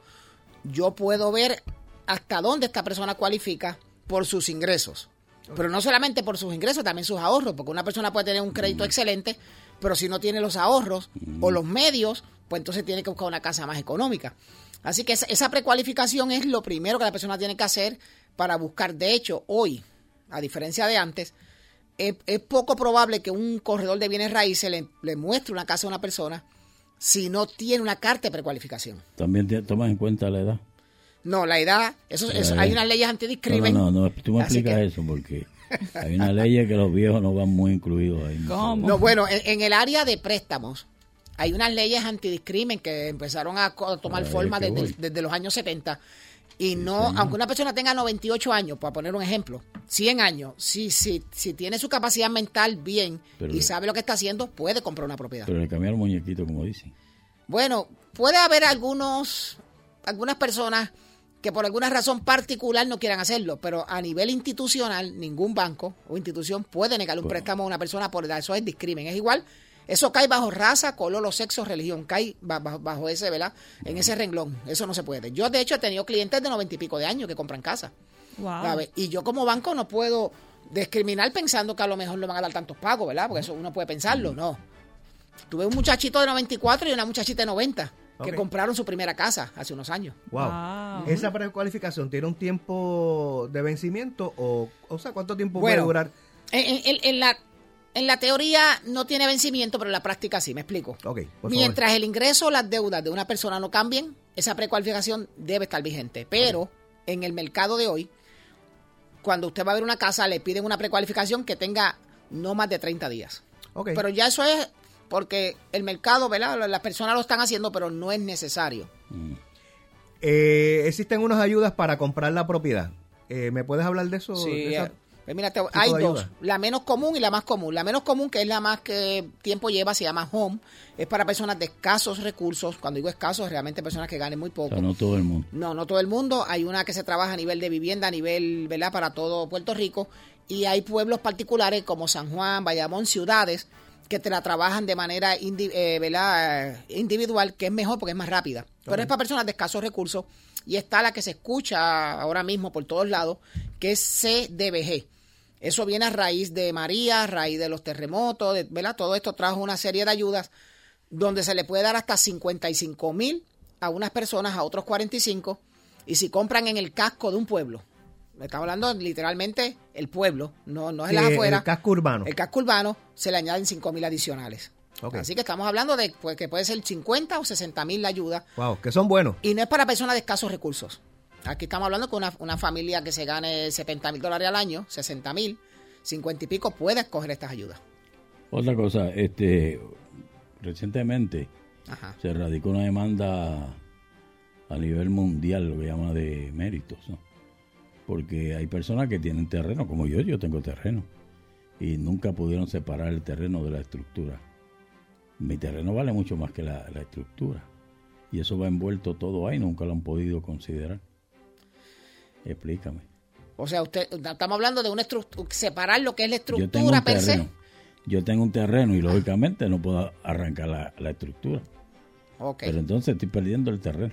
yo puedo ver hasta dónde esta persona cualifica por sus ingresos. Pero no solamente por sus ingresos, también sus ahorros, porque una persona puede tener un crédito excelente, pero si no tiene los ahorros o los medios, pues entonces tiene que buscar una casa más económica. Así que esa, esa precualificación es lo primero que la persona tiene que hacer para buscar. De hecho, hoy, a diferencia de antes, es, es poco probable que un corredor de bienes raíces le, le muestre una casa a una persona si no tiene una carta de precualificación. También te- tomas en cuenta la edad. No, la edad, eso, eso- Eh, hay unas leyes No, antidiscrimen. no, no, no, tú me Así explicas que- eso porque hay una ley que los viejos no van muy incluidos ahí. ¿Cómo? No, bueno, en, en el área de préstamos hay unas leyes antidiscrimen que empezaron a co- tomar Ahí forma es que desde, voy. desde los años setenta. Y no, aunque una persona tenga noventa y ocho años, para poner un ejemplo, cien años, si, si, si tiene su capacidad mental bien Pero- y sabe lo que está haciendo, puede comprar una propiedad. Pero le cambiaron muñequito, como dicen. Bueno, puede haber algunos, algunas personas que por alguna razón particular no quieran hacerlo, pero a nivel institucional, ningún banco o institución puede negarle un Bueno. préstamo a una persona por edad. Eso es discrimen. Es igual, eso cae bajo raza, color, o sexo, religión. Cae ba- bajo, bajo ese, ¿verdad? En ese renglón. Eso no se puede. Yo, de hecho, he tenido clientes de noventa y pico de años que compran casa. Wow. ¿Sabes? Y yo como banco no puedo discriminar pensando que a lo mejor le van a dar tantos pagos, ¿verdad? Porque eso uno puede pensarlo, no. Tuve un muchachito de noventa y cuatro y una muchachita de noventa que Ok. compraron su primera casa hace unos años. Wow. Wow. ¿Esa precualificación tiene un tiempo de vencimiento o, o sea, cuánto tiempo Bueno, puede durar? En, en- en la, en la teoría no tiene vencimiento, pero en la práctica sí, me explico. Ok, por Mientras el ingreso o las deudas de una persona no cambien, esa precualificación debe estar vigente. Pero en el mercado de hoy, cuando usted va a ver una casa, le piden una precualificación que tenga no más de treinta días. favor. Ok. Pero ya eso es porque el mercado, ¿verdad? Las personas lo están haciendo, pero no es necesario. Eh, existen unas ayudas para comprar la propiedad. Eh, ¿Me puedes hablar de eso? Sí, De esa- eh, pues mira, te- hay de dos. ayuda? La menos común y la más común. La menos común, que es la más que tiempo lleva, se llama Home. Es para personas de escasos recursos. Cuando digo escasos, realmente personas que ganen muy O poco. sea, no todo el mundo. No, no todo el mundo. Hay una que se trabaja a nivel de vivienda, a nivel, ¿verdad? Para todo Puerto Rico. Y hay pueblos particulares como San Juan, Bayamón, ciudades, que te la trabajan de manera indi- eh, ¿verdad? Eh, individual, que es mejor porque es más rápida. Pero es para personas de escasos recursos. Y está la que se escucha ahora mismo por todos lados, que es C D B G. Eso viene a raíz de María, a raíz de los terremotos, de- ¿verdad? Todo esto trajo una serie de ayudas donde se le puede dar hasta cincuenta y cinco mil a unas personas, a otros cuarenta y cinco, y si compran en el casco de un pueblo. Estamos hablando literalmente el pueblo, no, no es Sí, las afueras. el casco urbano. El casco urbano se le añaden cinco mil adicionales. Ok. Así que estamos hablando de pues, que puede ser cincuenta o sesenta mil la ayuda. Wow, que son buenos. Y no es para personas de escasos recursos. Aquí estamos hablando con una, una familia que se gane setenta mil dólares al año, sesenta mil, cincuenta y pico, puede escoger estas ayudas. Otra cosa, este, recientemente Ajá. se radicó una demanda a nivel mundial, lo que llama de méritos, ¿no? Porque hay personas que tienen terreno, como yo, yo tengo terreno, y nunca pudieron separar el terreno de la estructura. Mi terreno vale mucho más que la, la estructura, y eso va envuelto todo ahí, nunca lo han podido considerar. Explícame. O sea, usted estamos hablando de una estructura, separar lo que es la Yo tengo estructura un per se. terreno, yo tengo un terreno y lógicamente no puedo arrancar la, la estructura. Ok. Pero entonces estoy perdiendo el terreno.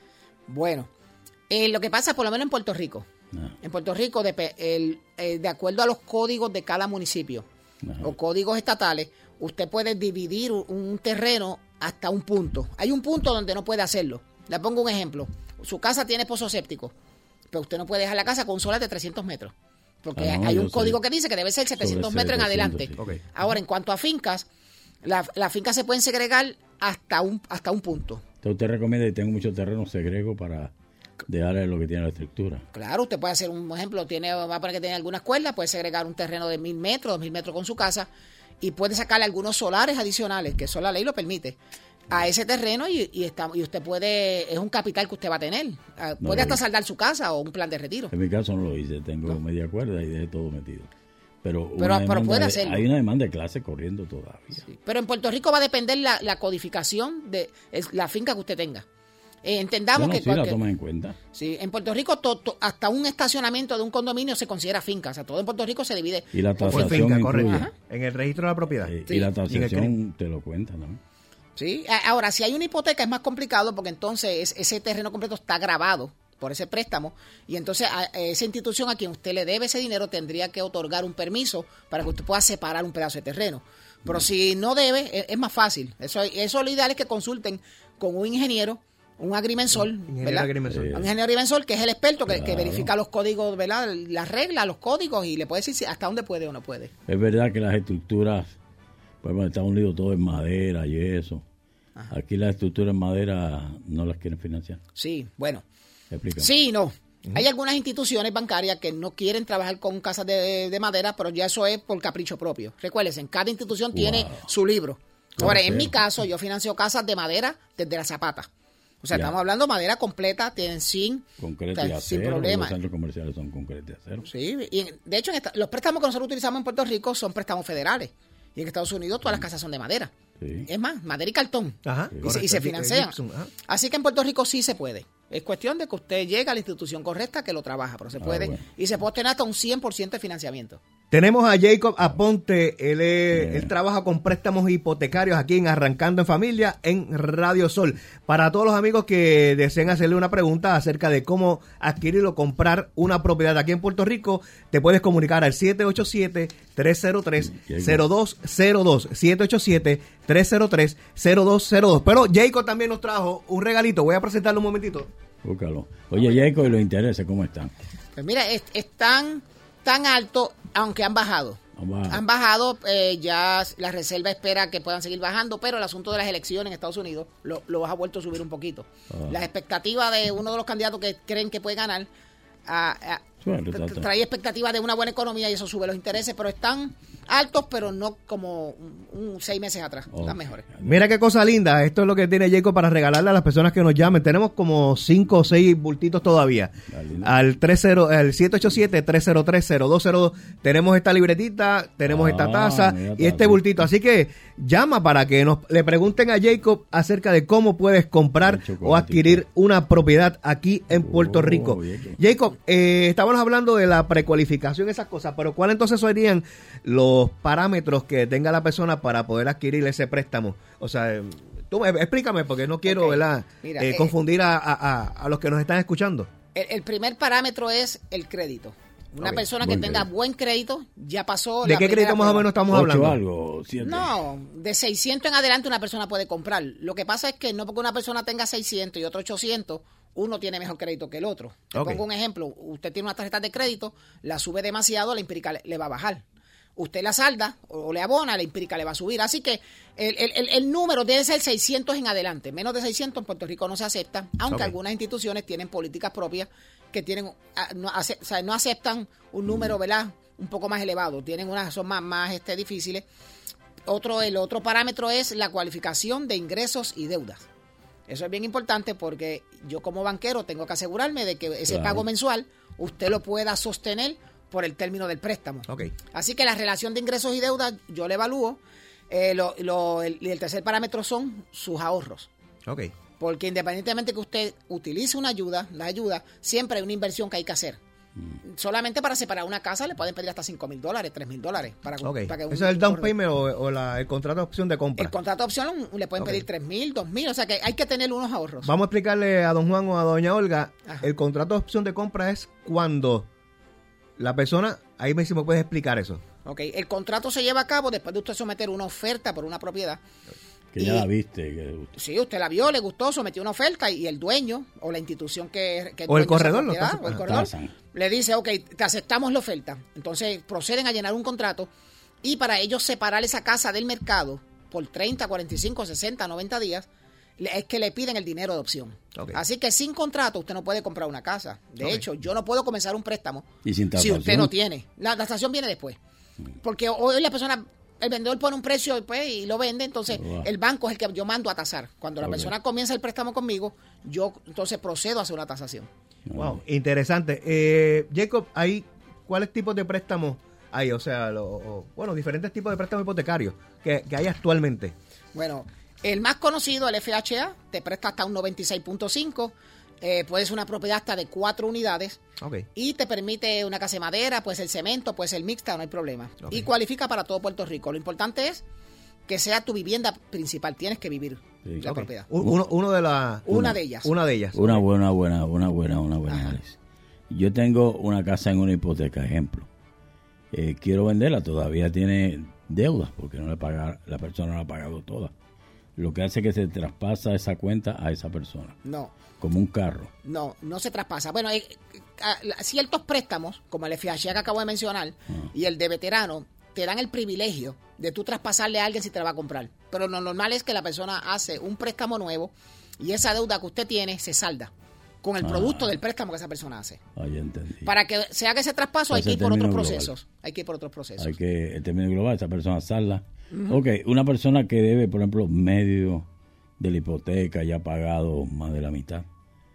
Bueno, eh, lo que pasa, por lo menos en Puerto Rico, Ah, en Puerto Rico, de, el, eh, de acuerdo a los códigos de cada municipio ajá. o códigos estatales, usted puede dividir un, un terreno hasta un punto. Hay un punto donde no puede hacerlo. Le pongo un ejemplo. Su casa tiene pozo séptico, pero usted no puede dejar la casa con un solar de trescientos metros. Porque Ah, no, hay yo un código sé. que dice que debe ser setecientos Sobre metros en setecientos, adelante. sí. Ok. Ahora, en cuanto a fincas, la- las fincas se pueden segregar hasta un, hasta un punto. Entonces usted recomienda y tengo mucho terreno segrego para dejarle lo que tiene la estructura. Claro, usted puede hacer un ejemplo, tiene, va a poner que tiene alguna escuela, puede segregar un terreno de mil metros, dos mil metros con su casa y puede sacarle algunos solares adicionales, que eso la ley lo permite, a ese terreno y, y, está, y usted puede, es un capital que usted va a tener. Ah, No, puede hasta no. saldar su casa o un plan de retiro. En mi caso no lo hice, tengo media cuerda y dejé todo metido. Pero, Pero- una pero demanda puede de- hacerlo. hay una demanda de clase corriendo todavía. Sí. Pero en Puerto Rico va a depender la, la codificación de es la finca que usted tenga. Eh, entendamos Bueno, que sí la cualquier- toman en cuenta. sí, en Puerto Rico to- to- hasta un estacionamiento de un condominio se considera finca. O sea, todo en Puerto Rico se divide. Y la Por tasación finca, incluye. correcto. Ajá. En el registro de la propiedad. eh, Sí. Y la Y en el tasación te lo cuenta también. Sí, A- ahora si hay una hipoteca es más complicado porque entonces es- ese terreno completo está grabado por ese préstamo y entonces a, a esa institución a quien usted le debe ese dinero tendría que otorgar un permiso para que usted pueda separar un pedazo de terreno. Pero si no debe, es, es más fácil. Eso, eso lo ideal es que consulten con un ingeniero, un agrimensor, Ingeniero ¿verdad? agrimensor. Eh, Un ingeniero agrimensor que es el experto que, que Claro. verifica los códigos, ¿verdad? Las reglas, los códigos y le puede decir si- hasta dónde puede o no puede. Es verdad que las estructuras, pues bueno, Estados Unidos todo es madera y eso. Aquí las estructuras en madera no las quieren financiar. Sí, bueno. Explícame. Sí y no. Hay algunas instituciones bancarias que no quieren trabajar con casas de, de madera, pero ya eso es por capricho propio. Recuérdense, cada institución tiene Wow. su libro. Claro, Ahora, en sí. mi caso, yo financio casas de madera desde la zapata. O sea, Ya. estamos hablando de madera completa, tienen zinc, Concreto o y sea, sin acero. problema. Los centros comerciales son concreto y acero. Sí, y en- de hecho, en esta- los préstamos que nosotros utilizamos en Puerto Rico son préstamos federales. Y en Estados Unidos todas las casas son de madera. Sí. Es más, madera y cartón. Ajá, Y se, correcto. y se Gi- financian. Gibson, ajá. Así que en Puerto Rico sí se puede. Es cuestión de que usted llegue a la institución correcta que lo trabaja, pero se Ah, puede. bueno. Y se puede obtener hasta un cien por ciento de financiamiento. Tenemos a Jacob Aponte, él, es- Bien. él trabaja con préstamos hipotecarios aquí en Arrancando en Familia en Radio Sol. Para todos los amigos que deseen hacerle una pregunta acerca de cómo adquirir o comprar una propiedad aquí en Puerto Rico, te puedes comunicar al siete ocho siete, tres cero tres, cero dos cero dos, siete ocho siete, tres cero tres, cero dos cero dos. Pero Jacob también nos trajo un regalito, voy a presentarlo un momentito. Búscalo. Oye, Jacob, y los intereses, ¿cómo están? Pues mira, es- están tan altos, aunque han bajado. Han bajado. Han bajado, eh, ya la reserva espera que puedan seguir bajando, pero el asunto de las elecciones en Estados Unidos lo, lo ha vuelto a subir un poquito. Ah. Las expectativas de uno de los candidatos que creen que puede ganar a- a- Bueno, tra- está- trae expectativas de una buena economía y eso sube los intereses, pero están altos, pero no como un, un seis meses atrás. Ok. Están mejores. Mira qué cosa linda, esto es lo que tiene Jacob para regalarle a las personas que nos llamen. Tenemos como cinco o seis bultitos todavía. Ah, linda. Al treinta, al siete ocho siete, tres cero tres, cero dos cero dos tenemos esta libretita, tenemos Ah, esta taza mira, y este taza. bultito. Así que llama para que nos le pregunten a Jacob acerca de cómo puedes comprar El chocolatito. o adquirir una propiedad aquí en Puerto Oh, Rico. bien. Jacob, eh, estábamos hablando de la precualificación, esas cosas, pero ¿cuáles entonces serían los parámetros que tenga la persona para poder adquirir ese préstamo? O sea, eh, tú me- explícame porque no quiero, Ok. ¿verdad? Mira, Eh, eh, confundir a, a- a- a los que nos están escuchando. El, el primer parámetro es el crédito. Una Ok, persona que buen tenga crédito. buen crédito ya pasó. ¿De la qué primera crédito más o prueba. menos estamos Ocho hablando? algo, siete. No, de seiscientos en adelante una persona puede comprar. Lo que pasa es que no porque una persona tenga seiscientos y otro ochocientos, uno tiene mejor crédito que el otro. Te Ok. pongo un ejemplo. Usted tiene una tarjeta de crédito, la sube demasiado, la empírica le, le va a bajar. Usted la salda o le abona, la empírica le va a subir. Así que el, el- el- el número debe ser seiscientos en adelante. Menos de seiscientos en Puerto Rico no se acepta, aunque Ok. algunas instituciones tienen políticas propias que tienen ah, no, ace- o sea, no aceptan un número, ¿verdad?, un poco más elevado. Tienen unas son más, más este, difíciles. Otro, el otro parámetro es la cualificación de ingresos y deudas. Eso es bien importante porque yo como banquero tengo que asegurarme de que ese Claro. pago mensual usted lo pueda sostener por el término del préstamo. Ok. Así que la relación de ingresos y deudas yo le evalúo. Eh, lo- lo- el, y el tercer parámetro son sus ahorros. Ok. Porque independientemente que usted utilice una ayuda, la ayuda, siempre hay una inversión que hay que hacer. Solamente para separar una casa le pueden pedir hasta cinco mil dólares, tres mil dólares. Para, Ok. para que un- ¿Ese es el down payment o, o la- el contrato de opción de compra? El contrato de opción le pueden Ok. pedir tres mil, dos mil, o sea que hay que tener unos ahorros. Vamos a explicarle a don Juan o a doña Olga. Ajá. El contrato de opción de compra es cuando la persona, ahí me si me puedes explicar eso. Ok, el contrato se lleva a cabo después de usted someter una oferta por una propiedad. Que ya Y- la viste. Que, Sí, usted la vio, le gustó, sometió una oferta y el dueño o la institución que, que O el dueño de esa corredor, lo propiedad, está- o el ajá, corredor tasan. le dice, ok, te aceptamos la oferta. Entonces proceden a llenar un contrato y para ellos separar esa casa del mercado por treinta, cuarenta y cinco, sesenta, noventa días, le- es que le piden el dinero de opción. Ok. Así que sin contrato usted no puede comprar una casa. De Ok. hecho, yo no puedo comenzar un préstamo Y sin si tasación. usted no tiene. La tasación viene después. Porque hoy la persona, el vendedor pone un precio pues, y lo vende, entonces Wow. el banco es el que yo mando a tasar. Cuando la Ok. persona comienza el préstamo conmigo, yo entonces procedo a hacer una tasación. Wow, interesante. Eh, Jacob, ¿hay cuáles tipos de préstamos hay? O sea, lo- o- bueno, diferentes tipos de préstamos hipotecarios que, que hay actualmente. Bueno, el más conocido, el F H A, te presta hasta un noventa y seis punto cinco, eh, puede ser una propiedad hasta de cuatro unidades Ok. y te permite una casa de madera, puede ser cemento, puede ser mixta, no hay problema. Ok. Y cualifica para todo Puerto Rico. Lo importante es que sea tu vivienda principal, tienes que vivir Sí. la Ok. propiedad. U- Uno, uno de las... Una de ellas. Una de ellas. Una buena, buena, una buena, una buena Ajá. análisis. Yo tengo una casa en una hipoteca, ejemplo. Eh, quiero venderla, todavía tiene deudas porque no le paga, la persona no la ha pagado toda. Lo que hace es que se traspasa esa cuenta a esa persona, No, como un carro. no, no se traspasa. Bueno, eh, a- a- ciertos préstamos, como el F H A que acabo de mencionar, Ah. y el de veterano, te dan el privilegio de tú traspasarle a alguien si te la va a comprar. Pero lo normal es que la persona hace un préstamo nuevo y esa deuda que usted tiene se salda con el Ah. producto del préstamo que esa persona hace. Ah, ya entendí. Para que se haga ese traspaso hay Ese que ir por otros término global. procesos. Hay que ir por otros procesos. Hay que, el término global, esa persona salda. Ok, una persona que debe, por ejemplo, medio de la hipoteca, ya ha pagado más de la mitad,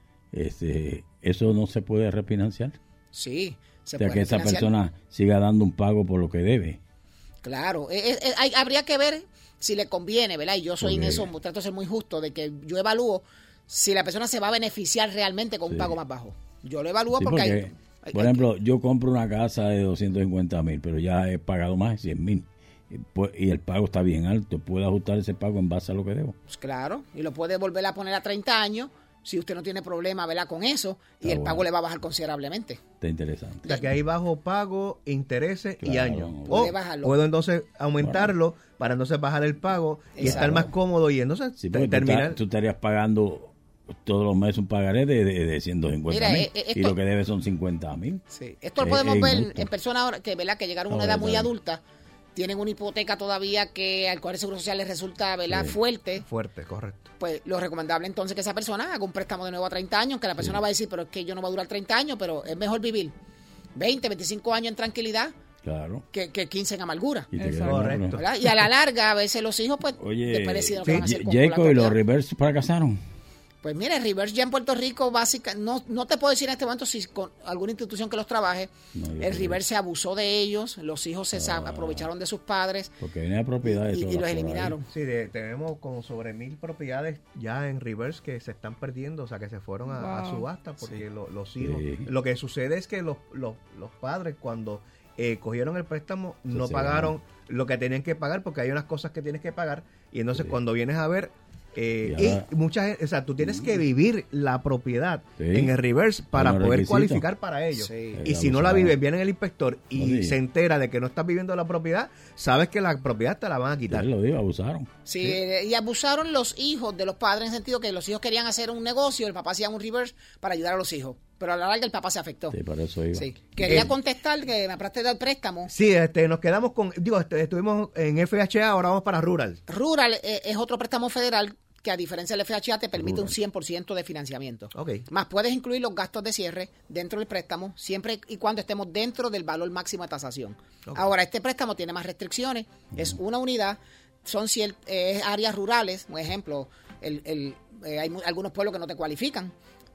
este, ¿eso no se puede refinanciar? Sí, se O sea, puede que esa refinanciar. persona siga dando un pago por lo que debe. Claro, eh, eh, eh, hay- habría que ver si le conviene, ¿verdad? Y yo soy en Porque- eso, trato de ser muy justo, de que yo evalúo si la persona se va a beneficiar realmente con un Sí. pago más bajo. Yo lo evalúo Sí, porque, porque, hay, hay- por hay- ejemplo, yo compro una casa de doscientos cincuenta mil, pero ya he pagado más de cien mil. Y, pues, y el pago está bien alto. ¿Puedo ajustar ese pago en base a lo que debo? pues claro, y lo puede volver a poner a treinta años si usted no tiene problema, ¿verdad? Con eso, y Ah, el bueno. pago le va a bajar considerablemente. Está interesante. O sea, que hay bajo pago, intereses y Claro. años. Puede O bajarlo. puedo entonces aumentarlo para entonces bajar el pago y Exacto. estar más cómodo y entonces Sí, porque tú, terminar. ta- tú estarías pagando todos los meses un pagaré de, de, de ciento cincuenta Mira, mil eh, eh, y esto- lo que debe son cincuenta mil. Sí. Esto lo Eh, podemos es ver injusto. en personas ahora que, ¿verdad? Que llegaron a una Ahora edad muy está bien. adulta, tienen una hipoteca todavía que al Colegio Seguro Social les resulta, ¿verdad? Sí. Fuerte. Fuerte, correcto. Pues lo recomendable entonces que esa persona haga un préstamo de nuevo a treinta años, que la persona va a decir, pero es que yo no voy a durar treinta años, pero es mejor vivir veinte, veinticinco años en tranquilidad Claro. que, que quince en amargura. Y te Exacto. queda Correcto. claro. ¿Verdad? Y a la larga, a veces los hijos, pues, Oye, después deciden lo que sí, van a hacer con, Jacob, con la ¿y los propiedad. reverse fracasaron? Pues mira, reverse ya en Puerto Rico, básica, no, no te puedo decir en este momento si con alguna institución que los trabaje, No, yo el creo que- reverse abusó de ellos, los hijos se sa- Ah. aprovecharon de sus padres Porque viene de propiedades y, y todas los por ahí. eliminaron. Sí, de- tenemos como sobre mil propiedades ya en reverse que se están perdiendo, o sea, que se fueron a, a Wow. subasta porque lo- los hijos... Sí. Lo que sucede es que los, los, los padres cuando eh, cogieron el préstamo no se pagaron lo que tenían que pagar porque hay unas cosas que tienes que pagar y entonces Sí. cuando vienes a ver... eh, Y ahora- y muchas, o sea, tú tienes que vivir la propiedad Sí. en el reverse para unos poder requisitos. cualificar para ello. Sí. Y Eh, si no la abusado. vives, viene el inspector y No digas. se entera de que no estás viviendo la propiedad, sabes que la propiedad te la van a Ya quitar. lo digo, abusaron. Sí, eh, y abusaron los hijos de los padres en el sentido que los hijos querían hacer un negocio, el papá hacía un reverse para ayudar a los hijos, pero a la larga el papá se afectó. Sí, por eso iba. Sí. Quería Eh, contestar que me hablaste del préstamo. Sí, este, nos quedamos con, digo, este, estuvimos en F H A, ahora vamos para Rural. Rural eh, es otro préstamo federal que a diferencia del F H A te permite Rural. un cien por ciento de financiamiento. Ok. Más puedes incluir los gastos de cierre dentro del préstamo siempre y cuando estemos dentro del valor máximo de tasación. Ok. Ahora, este préstamo tiene más restricciones, es una unidad, son cier- eh, áreas rurales, por ejemplo, el, el, eh, hay mu- algunos pueblos que no te cualifican,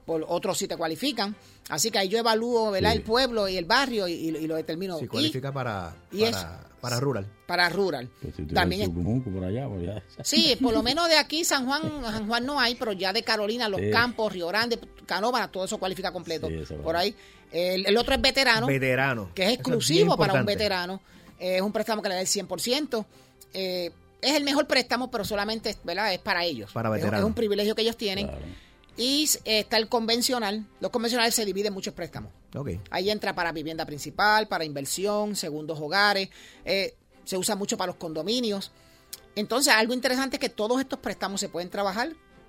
por otros sí te cualifican. Así que ahí yo evalúo, ¿verdad? Sí. El pueblo y el barrio y, y lo determino. Si Y cualifica para, y para, es- para rural. para rural. Pues si tú También eres es- Chucumunco por allá, pues ya. Sí, por lo menos de aquí, San Juan, San Juan no hay, pero ya de Carolina, Los Sí. Campos, Río Grande, Canóvana, todo eso cualifica completo. Sí, eso por va. ahí. El, el otro es veterano, Veterano. que es Eso exclusivo bien para un importante. veterano. Eh, es un préstamo que le da el cien por ciento. Eh, es el mejor préstamo, pero solamente, ¿verdad? Es para ellos. Para Es- veteranos. Es un privilegio que ellos tienen. Claro. Y eh, está el convencional. Los convencionales se dividen en muchos préstamos. Ok. Ahí entra para vivienda principal, para inversión, segundos hogares. eh, se usa mucho para los condominios. Entonces, algo interesante es que todos estos préstamos se pueden trabajar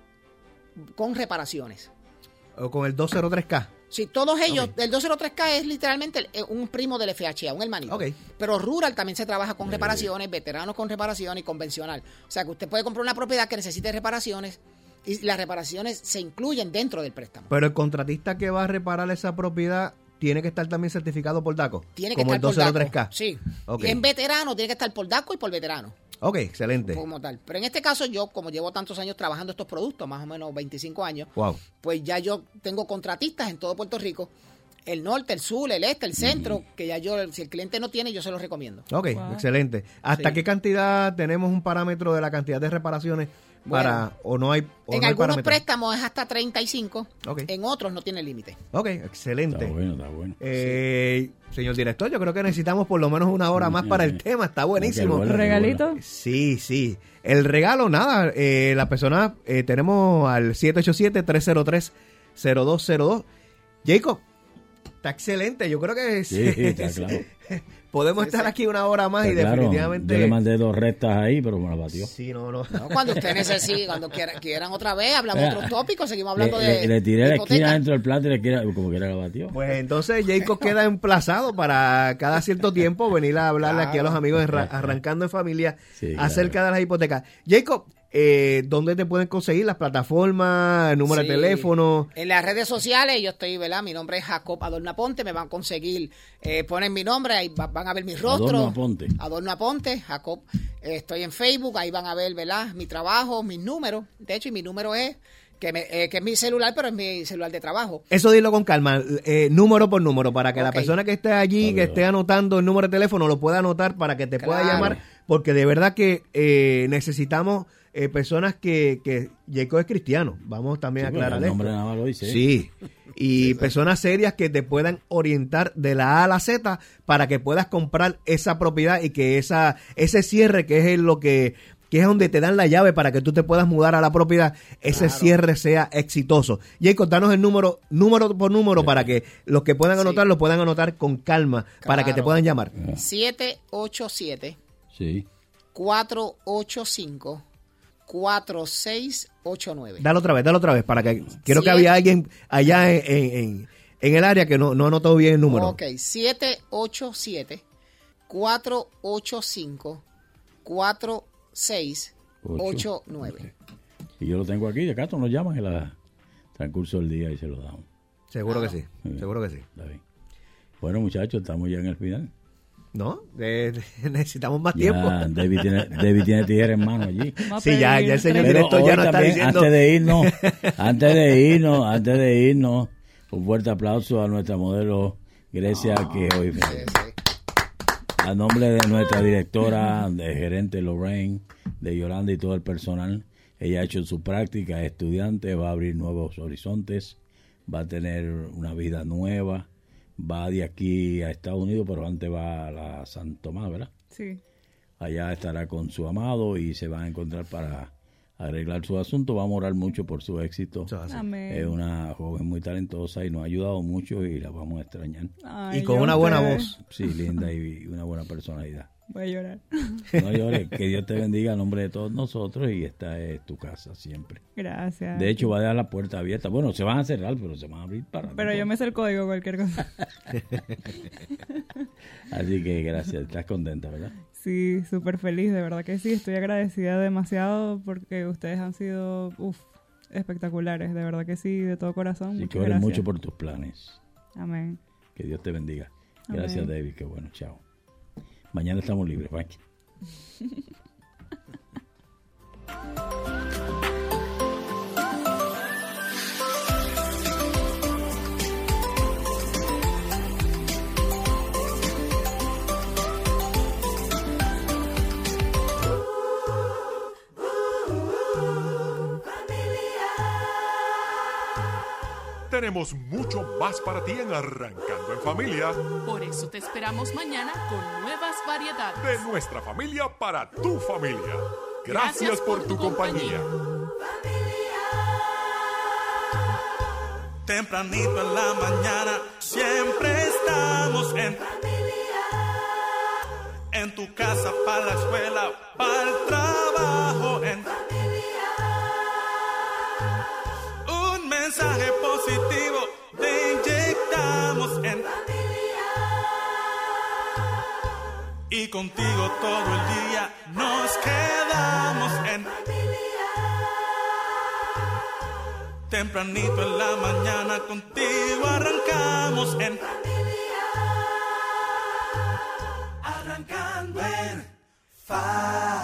con reparaciones. O con el doscientos tres K. Sí, todos ellos, Ok. el doscientos tres K es literalmente el- eh, un primo del F H A, un hermanito. Ok. Pero rural también se trabaja con reparaciones, veteranos con reparaciones y convencional. O sea que usted puede comprar una propiedad que necesite reparaciones y las reparaciones se incluyen dentro del préstamo. Pero el contratista que va a reparar esa propiedad tiene que estar también certificado por DACO. Tiene que como estar el por doscientos tres DACO. K. Sí. Ok. Y en veterano tiene que estar por DACO y por veterano. Ok, excelente. Como tal. Pero en este caso yo, como llevo tantos años trabajando estos productos, más o menos veinticinco años, Wow. pues ya yo tengo contratistas en todo Puerto Rico, el norte, el sur, el este, el centro, que ya yo, si el cliente no tiene, yo se los recomiendo. Ok, Wow. excelente. ¿Hasta Sí. qué cantidad tenemos un parámetro de la cantidad de reparaciones para o no hay o en no hay algunos parámetro? préstamos es hasta treinta y cinco, Ok. en otros no tiene límite. Ok, excelente. Está bueno, está bueno. Eh, Señor director, yo creo que necesitamos por lo menos una hora más para el tema. Está buenísimo. Ok, bueno. ¿Regalito? Sí, sí. El regalo, nada, eh, la persona, eh, tenemos al siete ocho siete, tres cero tres, cero dos cero dos. Jacob, está excelente. Yo creo que Sí, está claro. podemos estar aquí una hora más y Está claro. definitivamente... Yo le mandé dos rectas ahí, pero me la batió. Sí, no, no. No, cuando usted necesite, cuando quiera- quieran otra vez, hablamos de Vea, otros tópicos, seguimos Le, hablando le- de le tiré de la hipoteca. esquina dentro del plato y le quiera, como quiera la batió. Pues entonces Jacob queda emplazado para cada cierto tiempo venir a hablarle aquí a los amigos de Ra- Arrancando en Familia Sí, acerca claro. de las hipotecas. Jacob, eh, ¿dónde te pueden conseguir las plataformas, el número Sí. de teléfono? En las redes sociales, yo estoy, ¿verdad? Mi nombre es Jacob Adorno Aponte, me van a conseguir, eh, ponen mi nombre, ahí va- van a ver mi rostro. Adorno Aponte. Adorno Aponte, Jacob. Eh, estoy en Facebook, ahí van a ver, ¿verdad? Mi trabajo, mis números. De hecho, y mi número es, que, me- eh, que es mi celular, pero es mi celular de trabajo. Eso dilo con calma, eh, número por número, para que la Ok. persona que esté allí, que Claro. esté anotando el número de teléfono, lo pueda anotar para que te pueda Claro. llamar, porque de verdad que eh, necesitamos eh, personas que, que Jacob es cristiano, vamos también Sí, a pues, aclarar el nombre esto. nada más lo dice. Sí, y personas serias que te puedan orientar de la A a la Z para que puedas comprar esa propiedad y que esa ese cierre, que es lo que que es donde te dan la llave para que tú te puedas mudar a la propiedad, ese Claro. cierre sea exitoso. Jacob, danos el número, número por número, para que los que puedan Sí. anotar lo puedan anotar con calma, para que te Claro. puedan llamar. siete ocho siete, Sí. cuatro ocho cinco, cuatro seis ocho nueve. Dale otra vez, dale otra vez, para que creo que Siete. había alguien allá en, en, en- en el área que no, no anotó bien el número. Ok, siete ocho siete, cuatro ocho cinco, cuatro seis ocho nueve. Y yo lo tengo aquí, de acá nos llaman en el transcurso del día y se lo damos. Seguro que Ah. sí, Muy bien. seguro que sí. Está bien. Bueno, muchachos, estamos ya en el final. ¿No? Eh, necesitamos más tiempo. Ya David tiene, David tiene tijera en mano allí. Vamos a Sí, ya, pedir ya el señor tres- director hoy ya nos está también, diciendo. Antes de irnos, antes de irnos, antes de irnos, un fuerte aplauso a nuestra modelo Grecia, que hoy, Sí, sí. a nombre de nuestra directora, de gerente Lorraine, de Yolanda y todo el personal, ella ha hecho su práctica, es estudiante, va a abrir nuevos horizontes, va a tener una vida nueva, va de aquí a Estados Unidos, pero antes va a la San Tomás, ¿verdad? Sí. Allá estará con su amado y se van a encontrar para arreglar su asunto. Vamos a orar mucho por su éxito. Eso es así. Amén. Es una joven muy talentosa y nos ha ayudado mucho y la vamos a extrañar. Ay, Y con yo una buena ustedes. voz. Sí, linda y una buena personalidad. Voy a llorar. No llores, que Dios te bendiga a nombre de todos nosotros y esta es tu casa siempre. Gracias. De hecho, va a dejar la puerta abierta. Bueno, se van a cerrar, pero se van a abrir para... Pero yo me sé el código, cualquier cosa. Así que gracias, estás contenta, ¿verdad? Sí, súper feliz, de verdad que sí. Estoy agradecida demasiado porque ustedes han sido, uf, espectaculares. De verdad que sí, de todo corazón. Y Muchas que ores gracias. mucho por tus planes. Amén. Que Dios te bendiga. Gracias, Amén. David. Qué bueno, chao. Mañana estamos libres, bye. tenemos mucho más para ti en Arrancando en Familia, Por eso te esperamos mañana con nuevas variedades. de nuestra familia para tu familia. Gracias, Gracias por, por tu tu compañía. Tempranito en la mañana, siempre estamos en En tu casa, para la escuela, para el trabajo, en un mensaje positivo te inyectamos en y contigo todo el día nos quedamos en tempranito en la mañana, contigo arrancamos en Arrancando en Familia.